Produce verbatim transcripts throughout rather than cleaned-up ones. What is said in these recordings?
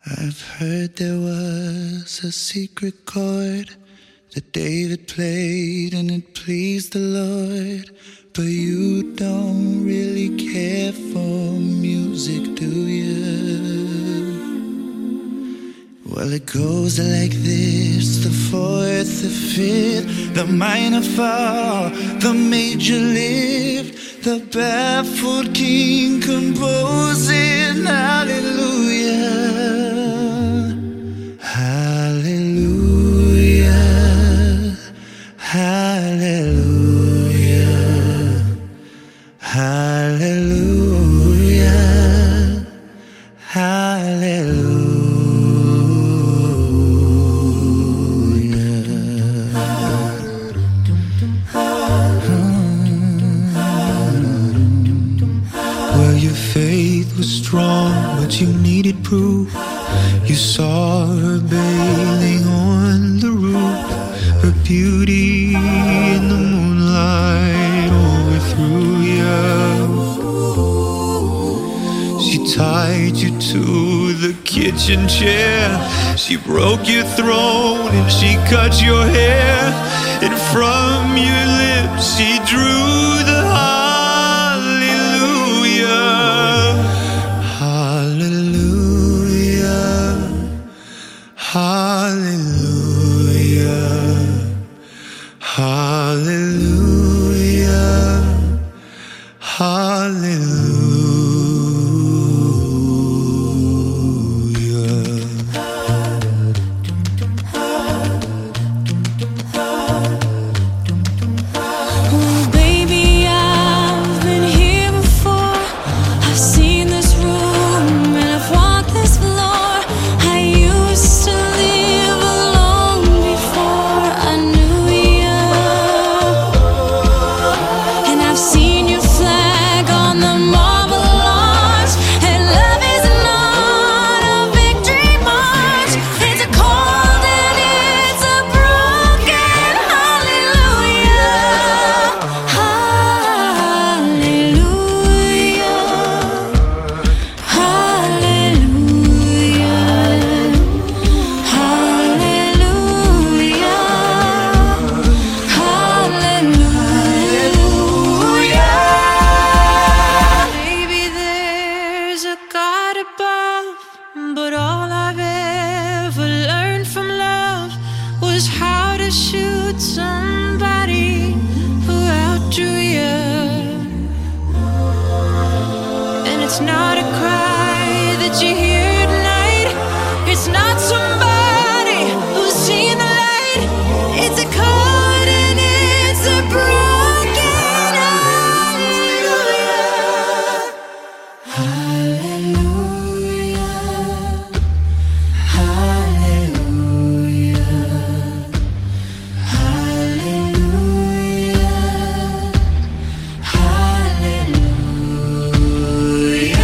I've heard there was a secret chord that David played and it pleased the Lord. But you don't really care for music, do you? Well, it goes like this: the fourth, the fifth, the minor fall, the major lift, the baffled king composing hallelujah, hallelujah, hallelujah, hallelujah, hallelujah. Faith was strong, but you needed proof. You saw her bathing on the roof, her beauty in the moonlight overthrew you. She tied you to the kitchen chair, she broke your throne and she cut your hair, and from your lips she drew the heart. Hallelujah, hallelujah, hallelujah. Oh, baby, I've been here before. I've seen this room and I've walked this floor. I used to live alone before I knew you, and I've seen your flag on the marble arch. And love is not a victory march, it's a cold and it's a broken hallelujah, hallelujah, hallelujah, hallelujah, hallelujah. Maybe there's a God above, but all I've ever learned from love was how to shoot somebody who outdrew you. And it's not a cry that you hear at night, it's not somebody who's seen the light, it's a chord and it's a broken hallelujah, hallelujah, hallelujah, hallelujah,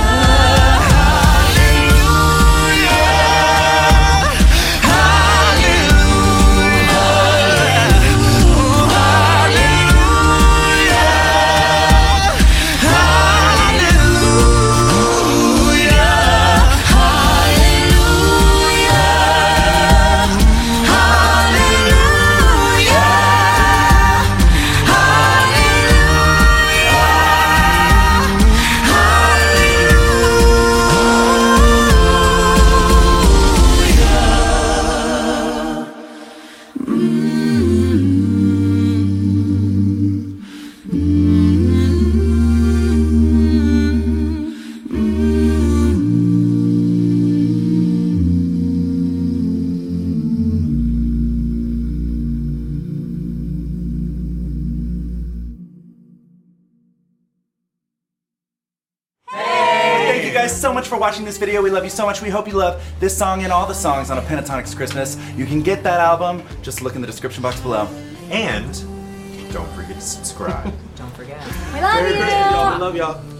Thank you guys so much for watching this video. We love you so much. We hope you love this song and all the songs on A Pentatonics Christmas. You can get that album, just look in the description box below. And don't forget to subscribe. Don't forget. We love Merry you. Christmas, y'all. We love y'all.